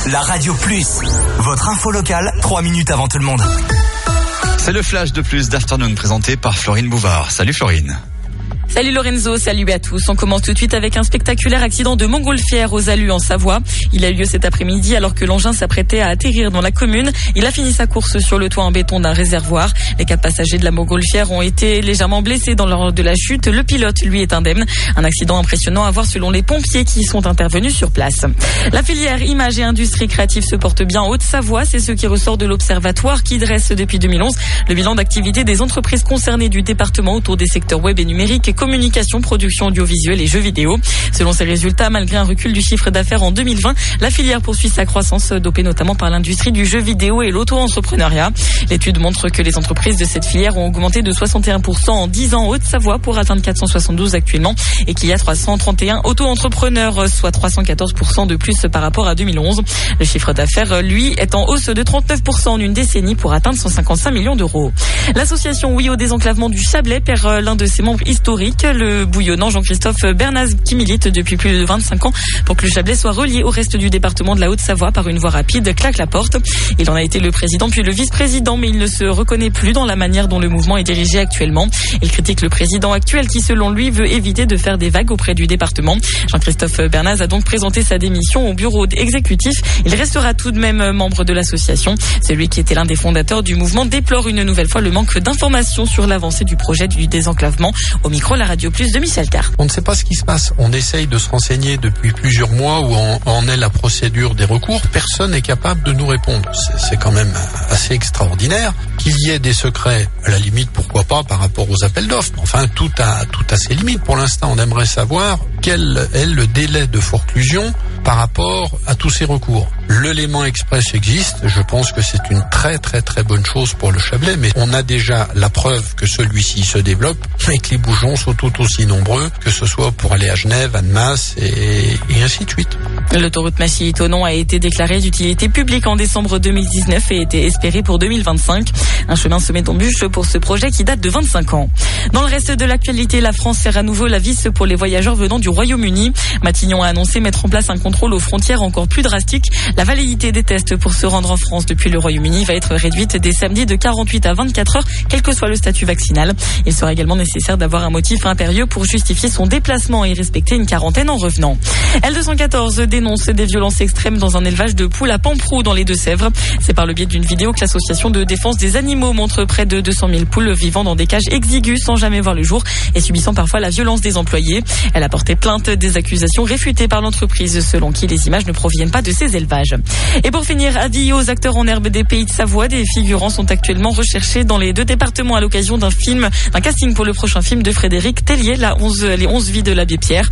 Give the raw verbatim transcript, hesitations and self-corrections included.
la Radio Plus. Votre info locale, trois minutes avant tout le monde. C'est le flash de Plus d'Afternoon présenté par Florine Bouvard. Salut Florine. Salut Lorenzo, salut à tous. On commence tout de suite avec un spectaculaire accident de montgolfière aux Alus en Savoie. Il a eu lieu cet après-midi alors que l'engin s'apprêtait à atterrir dans la commune. Il a fini sa course sur le toit en béton d'un réservoir. Les quatre passagers de la montgolfière ont été légèrement blessés dans l'ordre de la chute. Le pilote, lui, est indemne. Un accident impressionnant à voir selon les pompiers qui sont intervenus sur place. La filière images et industries créatives se porte bien en Haute-Savoie. C'est ce qui ressort de l'observatoire qui dresse depuis deux mille onze le bilan d'activité des entreprises concernées du département autour des secteurs web et numérique, communication, production audiovisuelle et jeux vidéo. Selon ces résultats, malgré un recul du chiffre d'affaires en deux mille vingt, la filière poursuit sa croissance, dopée notamment par l'industrie du jeu vidéo et l'auto-entrepreneuriat. L'étude montre que les entreprises de cette filière ont augmenté de soixante et un pour cent en dix ans en Haute-Savoie pour atteindre quatre cent soixante-douze actuellement et qu'il y a trois cent trente et un auto-entrepreneurs, soit trois cent quatorze pour cent de plus par rapport à deux mille onze. Le chiffre d'affaires, lui, est en hausse de trente-neuf pour cent en une décennie pour atteindre cent cinquante-cinq millions d'euros. L'association Oui au désenclavement du Chablais perd l'un de ses membres historiques, le bouillonnant Jean-Christophe Bernaz, qui milite depuis plus de vingt-cinq ans pour que le Chablais soit relié au reste du département de la Haute-Savoie par une voie rapide, claque la porte. Il en a été le président puis le vice-président, mais il ne se reconnaît plus dans la manière dont le mouvement est dirigé actuellement. Il critique le président actuel qui, selon lui, veut éviter de faire des vagues auprès du département. Jean-Christophe Bernaz a donc présenté sa démission au bureau exécutif. Il restera tout de même membre de l'association. Celui qui était l'un des fondateurs du mouvement déplore une nouvelle fois le manque d'informations sur l'avancée du projet du désenclavement. Au micro, la Radio Plus de Michel Carr. On ne sait pas ce qui se passe. On essaye de se renseigner depuis plusieurs mois où en, en est la procédure des recours. Personne n'est capable de nous répondre. C'est, c'est quand même assez extraordinaire. Qu'il y ait des secrets, à la limite, pourquoi pas, par rapport aux appels d'offres. Enfin, tout a, tout a ses limites. Pour l'instant, on aimerait savoir quel est le délai de forclusion par rapport à tous ces recours. Le Léman Express existe. Je pense que c'est une très très très bonne chose pour le Chablais, mais on a déjà la preuve que celui-ci se développe et que les bouchons sont tout aussi nombreux, que ce soit pour aller à Genève, Annemasse et, et ainsi de suite. L'autoroute Massy-Thonon a été déclarée d'utilité publique en décembre deux mille dix-neuf et était espérée pour deux mille vingt-cinq. Un chemin semé d'embûches pour ce projet qui date de vingt-cinq ans. Dans le reste de l'actualité, la France serre à nouveau la vis pour les voyageurs venant du Royaume-Uni. Matignon a annoncé mettre en place un contrôle aux frontières encore plus drastique. La validité des tests pour se rendre en France depuis le Royaume-Uni va être réduite dès samedi de quarante-huit à vingt-quatre heures, quel que soit le statut vaccinal. Il sera également nécessaire d'avoir un motif impérieux pour justifier son déplacement et respecter une quarantaine en revenant. L deux cent quatorze dénonce des violences extrêmes dans un élevage de poules à Pamprou dans les Deux-Sèvres. C'est par le biais d'une vidéo que l'association de défense des animaux montre près de deux cent mille poules vivant dans des cages exiguës sans jamais voir le jour et subissant parfois la violence des employés. Elle a porté plainte, des accusations réfutées par l'entreprise selon qui les images ne proviennent pas de ces élevages. Et pour finir, avis aux acteurs en herbe des Pays de Savoie, des figurants sont actuellement recherchés dans les deux départements à l'occasion d'un film, d'un casting pour le prochain film de Frédéric Tellier, la onze, les onze vies de l'abbé Pierre.